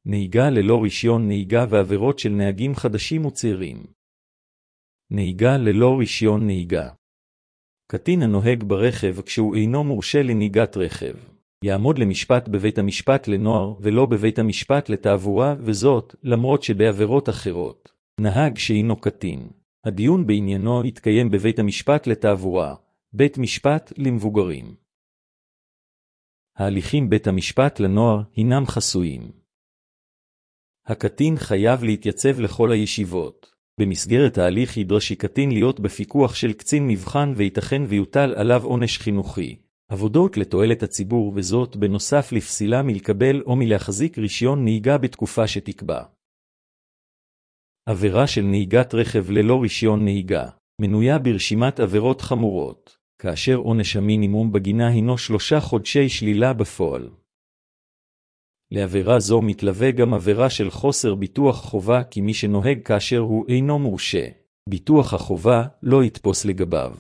נהיגה ללא רישיון נהיגה ועבירות של נהגים חדשים וצעירים. נהיגה ללא רישיון נהיגה. קטין הנוהג ברכב כשהוא אינו מורשה לנהיגת רכב, יעמוד למשפט בבית המשפט לנוער ולא בבית המשפט לתעבורה, וזאת למרות שבעבירות אחרות. נהג שאינו קטין, הדיון בעניינו יתקיים בבית המשפט לתעבורה, בית משפט למבוגרים. ההליכים בית המשפט לנוער הינם חסויים. הקטין חייב להתייצב לכל הישיבות. במסגרת ההליך ידרש קטין להיות בפיקוח של קצין מבחן וייתכן ויוטל עליו עונש חינוכי. עבודות לתועלת הציבור, וזאת בנוסף לפסילה מלקבל או מלהחזיק רישיון נהיגה בתקופה שתקבע. עבירה של נהיגת רכב ללא רישיון נהיגה מנויה ברשימת עבירות חמורות, כאשר עונש המינימום בגינה הינו 3 חודשי שלילה בפועל. לעבירה זו מתלווה גם עבירה של חוסר ביטוח חובה, כי מי שנוהג כאשר הוא אינו מורשה, ביטוח החובה לא יתפוס לגביו.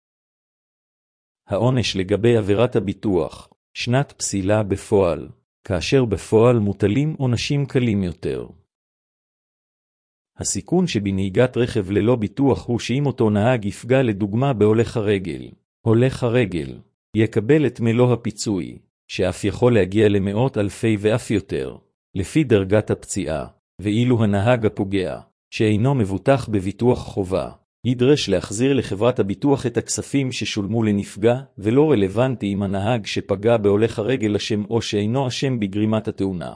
העונש לגבי עבירת הביטוח, שנת פסילה בפועל, כאשר בפועל מוטלים עונשים קלים יותר. הסיכון שבנהיגת רכב ללא ביטוח הוא שאם אותו נהג יפגע לדוגמה בהולך הרגל, הולך הרגל יקבל את מלוא הפיצוי, שאף יכול להגיע למאות אלפי ואף יותר, לפי דרגת הפציעה, ואילו הנהג הפוגע, שאינו מבוטח בביטוח חובה, ידרש להחזיר לחברת הביטוח את הכספים ששולמו לנפגע, ולא רלוונטי אם הנהג שפגע בהולך הרגל אשם או שאינו אשם בגרימת התאונה.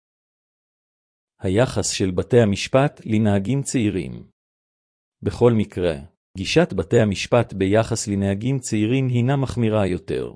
היחס של בתי המשפט לנהגים צעירים. בכל מקרה, גישת בתי המשפט ביחס לנהגים צעירים הינה מחמירה יותר.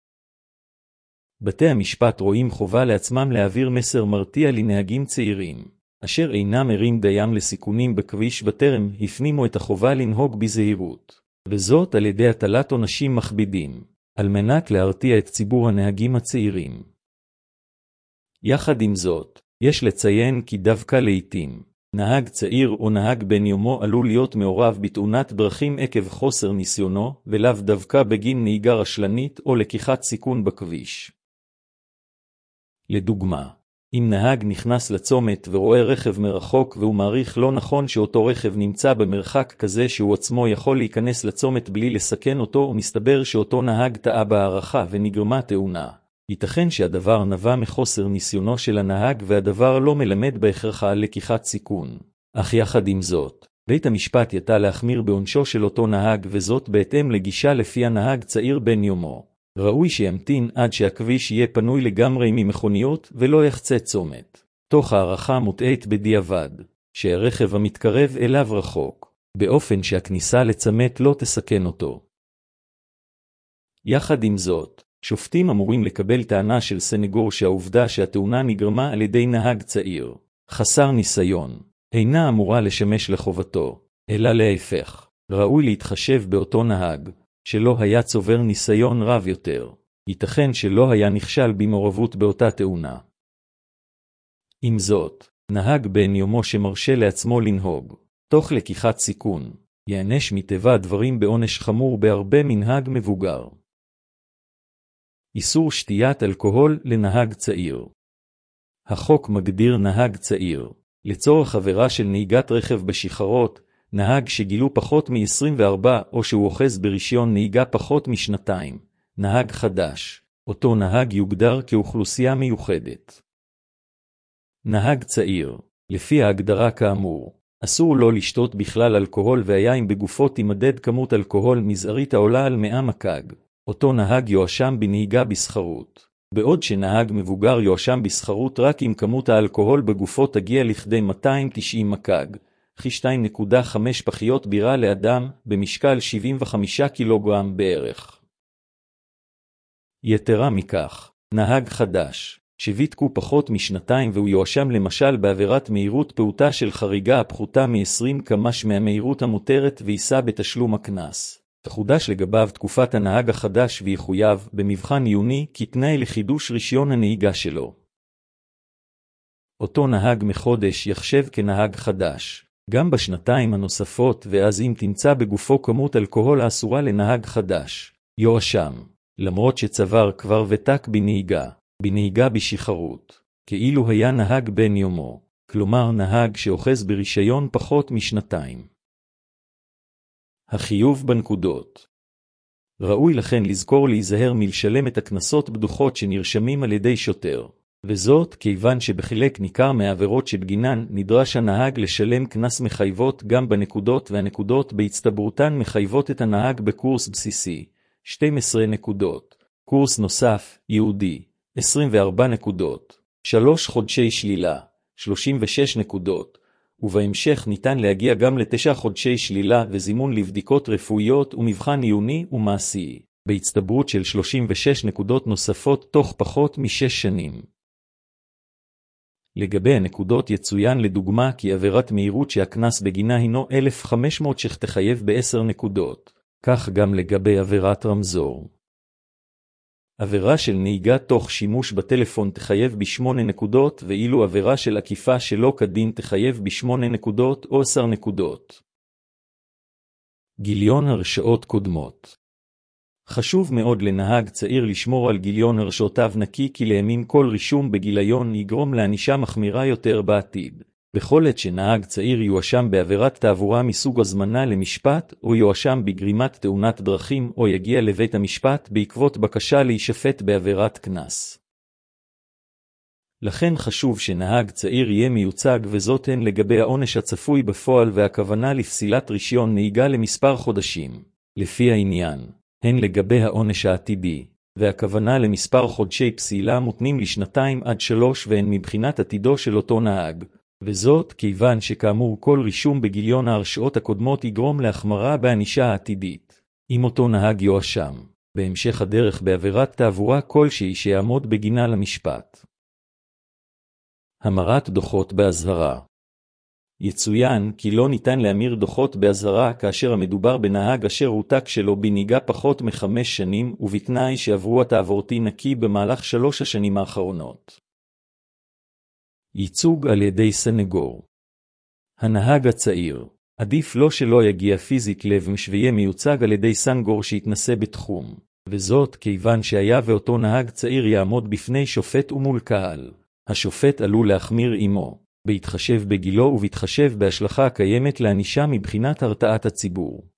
בתי המשפט רואים חובה לעצמם להעביר מסר מרתיע לנהגים צעירים, אשר אינם ערים דיים לסיכונים בכביש בטרם הפנימו את החובה לנהוג בזהירות, וזאת על ידי הטלת עונשים מכבידים, על מנת להרתיע את ציבור הנהגים הצעירים. יחד עם זאת, יש לציין כי דווקא לעתים, נהג צעיר או נהג בן יומו עלול להיות מעורב בתאונת דרכים עקב חוסר ניסיונו, ולאו דווקא בגין נהיגה רשלנית או לקיחת סיכון בכביש. לדוגמה, אם נהג נכנס לצומת ורואה רכב מרחוק והוא מעריך לא נכון שאותו רכב נמצא במרחק כזה שהוא עצמו יכול להיכנס לצומת בלי לסכן אותו, ומסתבר שאותו נהג טעה בהערכה ונגרמה תאונה, ייתכן שהדבר נבע מחוסר ניסיונו של הנהג והדבר לא מלמד בהכרח על לקיחת סיכון. אך יחד עם זאת, בית המשפט יטה להחמיר בעונשו של אותו נהג, וזאת בהתאם לגישה לפי הנהג צעיר בן יומו. ראוי שימתין עד שהכביש יהיה פנוי לגמרי ממכוניות ולא יחצה צומת, תוך הערכה מוטעית בדיעבד, שהרכב המתקרב אליו רחוק, באופן שהכניסה לצומת לא תסכן אותו. יחד עם זאת, שופטים אמורים לקבל טענה של סנגור שהעובדה שהתאונה נגרמה על ידי נהג צעיר, חסר ניסיון, אינה אמורה לשמש לחובתו, אלא להפך. ראוי להתחשב באותו נהג, שלא היה צובר ניסיון רב יותר, ייתכן שלא היה נכשל במעורבות באותה תאונה. עם זאת, נהג בן יומו שמרשה לעצמו לנהוג, תוך לקיחת סיכון, יענש מטבע הדברים בעונש חמור בהרבה מנהג מבוגר. איסור שתיית אלכוהול לנהג צעיר. החוק מגדיר נהג צעיר, לצורך עבירה של נהיגת רכב בשחרות, נהג שגילו פחות מ-24 או שהוא אוחז ברישיון נהיגה פחות משנתיים, נהג חדש, אותו נהג יוגדר כאוכלוסייה מיוחדת. נהג צעיר, לפי ההגדרה כאמור, אסור לו לשתות בכלל אלכוהול, והיין בגופו תימדד כמות אלכוהול מזערית העולה על 100 מקג. אותו נהג יואשם בנהיגה בסחרות, בעוד שנהג מבוגר יואשם בסחרות רק אם כמות האלכוהול בגופו תגיע לכדי 290 מקג, כ-2.5 פחיות בירה לאדם, במשקל 75 קילוגרם בערך. יתרה מכך, נהג חדש, שוויתקו פחות משנתיים והוא יואשם למשל בעבירת מהירות פעוטה של חריגה הפחותה מ-20 קמ"ש מהמהירות המותרת ויישא בתשלום הקנס, תחודש לגביו תקופת הנהג החדש ויחויב במבחן עיוני כתנאי לחידוש רישיון הנהיגה שלו. אותו נהג מחודש יחשב כנהג חדש, גם בשנתיים הנוספות, ואז אם תמצא בגופו כמות אלכוהול האסורה לנהג חדש, יואשם, למרות שצבר כבר ותק בנהיגה בשחרות. כאילו היה נהג בן יומו, כלומר נהג שאוחז ברישיון פחות משנתיים. החיוב בנקודות. ראוי לכן לזכור להיזהר מלשלם את הקנסות בדוחות שנרשמים על ידי שוטר, וזאת כיוון שבחלק ניכר מהעבירות שבגינן נדרש הנהג לשלם קנס מחייבות גם בנקודות, והנקודות בהצטברותן מחייבות את הנהג בקורס בסיסי, 12 נקודות, קורס נוסף, ייעודי, 24 נקודות, 3 חודשי שלילה, 36 נקודות, ובהמשך ניתן להגיע גם ל9 חודשי שלילה וזימון לבדיקות רפואיות ומבחן עיוני ומעשי, בהצטברות של 36 נקודות נוספות תוך פחות מ6 שנים. לגבי הנקודות יצוין לדוגמה כי עבירת מהירות שהקנס בגינה הינו 1,500 ש"ח תחייב ב10 נקודות, כך גם לגבי עבירת רמזור. עבירה של נהיגה תוך שימוש בטלפון תחייב ב8 נקודות, ואילו עבירה של עקיפה שלא כדין תחייב ב8 נקודות או 10 נקודות. גיליון הרשעות קודמות. חשוב מאוד לנהג צעיר לשמור על גיליון הרשעותיו נקי, כי לימים כל רישום בגיליון יגרום לענישה מחמירה יותר בעתיד. בכל עת שנהג צעיר יואשם בעבירת תעבורה מסוג הזמנה למשפט, או יואשם בגרימת תאונת דרכים, או יגיע לבית המשפט בעקבות בקשה להישפט בעבירת קנס. לכן חשוב שנהג צעיר יהיה מיוצג, וזאת הן לגבי העונש הצפוי בפועל והכוונה לפסילת רישיון נהיגה למספר חודשים, לפי העניין, הן לגבי העונש העתידי, והכוונה למספר חודשי פסילה מותנים לשנתיים עד 3, והן מבחינת עתידו של אותו נהג. וזאת כיוון שכאמור כל רישום בגיליון ההרשעות הקודמות יגרום להחמרה בענישה העתידית. אם אותו נהג יואשם בהמשך הדרך בעבירת תעבורה כלשהי שיעמוד בגינה למשפט. המרת דוחות באזהרה. יצוין כי לא ניתן להמיר דוחות באזהרה כאשר המדובר בנהג אשר הותק שלו בנהיגה פחות מ5 שנים, ובתנאי שעברו התעבורתי נקי במהלך 3 השנים האחרונות. ייצוג על ידי סנגור. הנהג הצעיר, עדיף לו שלא יגיע פיזית לבמש ויהיה מיוצג על ידי סנגור שיתנסה בתחום, וזאת כיוון שהיה ואותו נהג צעיר יעמוד בפני שופט ומול קהל. השופט עלול להחמיר עמו, בהתחשב בגילו ובהתחשב בהשלכה הקיימת לענישה מבחינת הרתעת הציבור.